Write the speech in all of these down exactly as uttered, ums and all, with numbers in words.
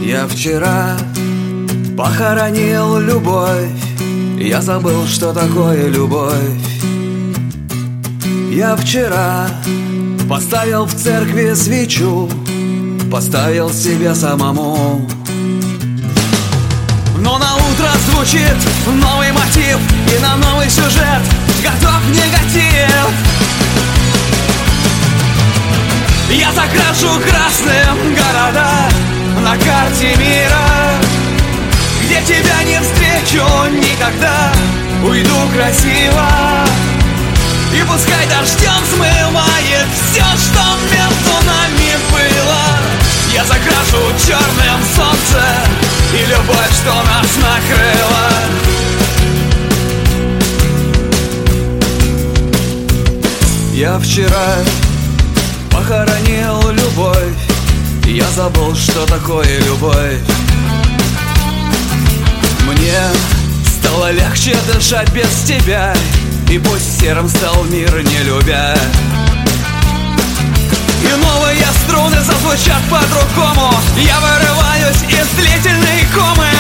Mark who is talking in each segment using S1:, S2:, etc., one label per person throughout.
S1: Я вчера похоронил любовь, я забыл, что такое любовь. Я вчера поставил в церкви свечу, поставил себе самому. Но на утро звучит новый мотив, и на новый сюжет готов негатив. Я закрашу красным города на карте мира, где тебя не встречу никогда, уйду красиво. И пускай дождем смывает все, что между нами было. Я закрашу черным солнце и любовь, что нас накрыла. Я вчера похоронил любовь, я забыл, что такое любовь. Мне стало легче дышать без тебя, и пусть серым стал мир, не любя. И новые струны зазвучат по-другому, я вырываюсь из длительной комы.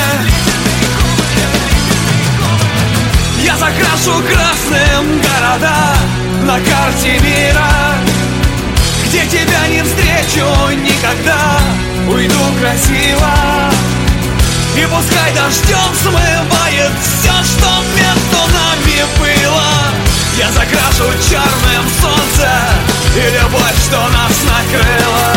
S1: Я закрашу красным города на карте мира, где тебя не встречу никогда, уйду красиво. И пускай дождем смывает все, что между нами было. Я закрашу черным солнце и любовь, что нас накрыла.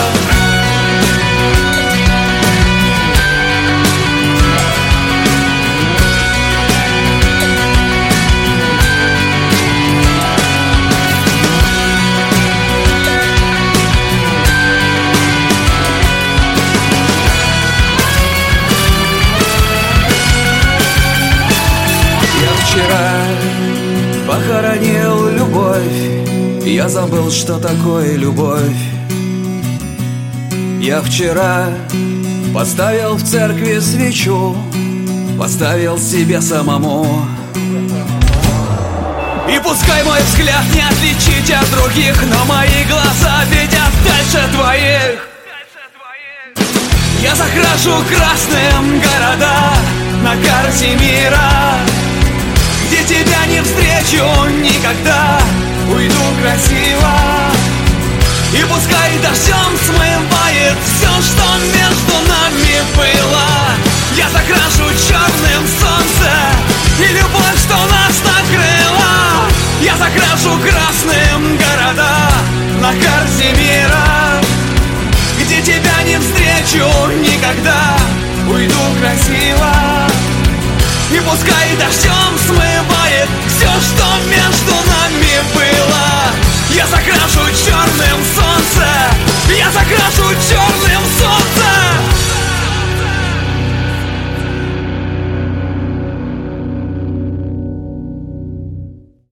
S1: Вчера похоронил любовь, я забыл, что такое любовь. Я вчера поставил в церкви свечу, поставил себе самому. И пускай мой взгляд не отличить от других, но мои глаза видят дальше твоих. Я закрашу красным города на карте мира, где тебя не встречу никогда, уйду красиво. И пускай дождем смывает все, что между нами было. Я закрашу черным солнце и любовь, что нас накрыла. Я закрашу красным города на карте мира, где тебя не встречу никогда, уйду красиво. И пускай дождем смывает все, что между